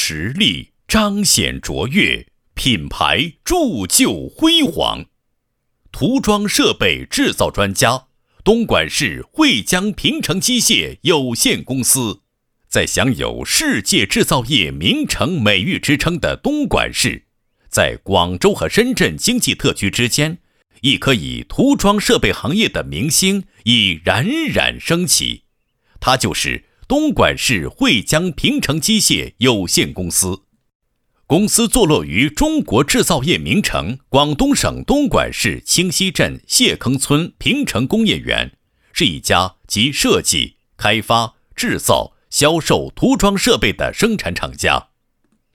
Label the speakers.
Speaker 1: 实力，彰显卓越，品牌铸就辉煌。涂装设备制造专家，东莞市汇江平成机械有限公司。在享有世界制造业名城美誉之称的东莞市，在广州和深圳经济特区之间，亦可以涂装设备行业的明星已冉冉升起。它就是东莞市汇江平成机械有限公司。公司坐落于中国制造业名城广东省东莞市清溪镇谢坑村平成工业园，是一家集设计、开发、制造、销售涂装设备的生产厂家。